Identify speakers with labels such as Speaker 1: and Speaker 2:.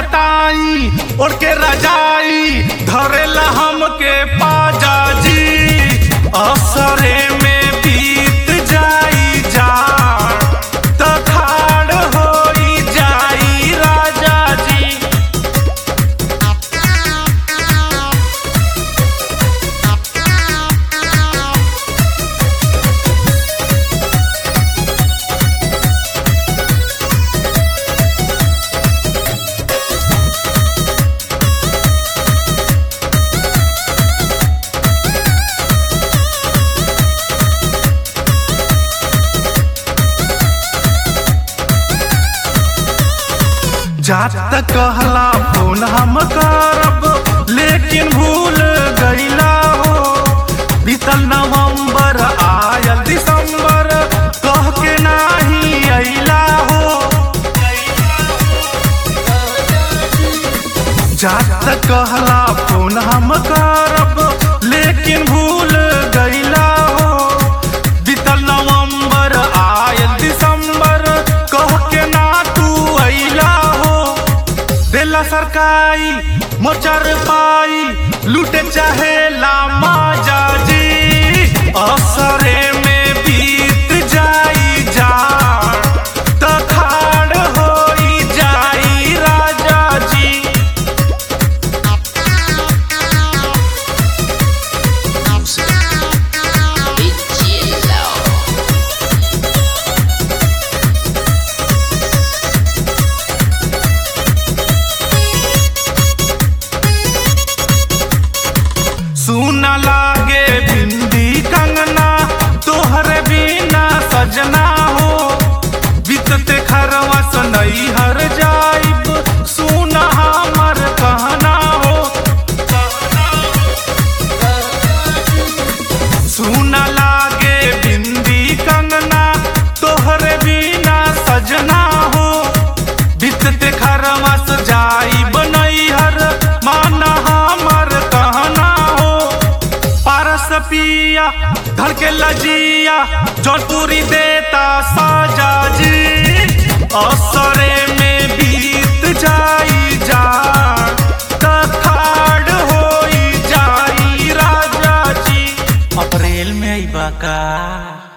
Speaker 1: बताई ओढ़ के रजाई धरेला हमके पाजा जी असरे में बीत जाई जाड़ त खाड़ होई जाई राजा जी। जात कहला फोन हम करब लेकिन भूल गईला हो। बीतल नवंबर आयल दिसंबर कह के नाही अइला हो। जात कहला फोन हम करब लेकिन भूल गईला हो। बीतल नवंबर आयल दिसंबर कह के ना तू अइला देला सरकाई मोचर पाई लूटे चाहे लामा जाजी असरे में बीत जाई जाड़ त खाड़ होई जाई राजा जी। सुन लागे बिंदी कंगना तोहरे बिना सजना हो। बीतते खरवस नहीं हर जाइब सुन हमर कहना हो। सुन लागे बिंदी कंगना तोहरे बिना सजना हो। बीतते खरवस जाइब नहीं हर माना हमर कहना पिया धड़ के लजिया जौनपुरी देता साजा जी असरे में बीत जाई जाड़ त खाड़ होई जाई राजा जी। अप्रैल में अइबा का।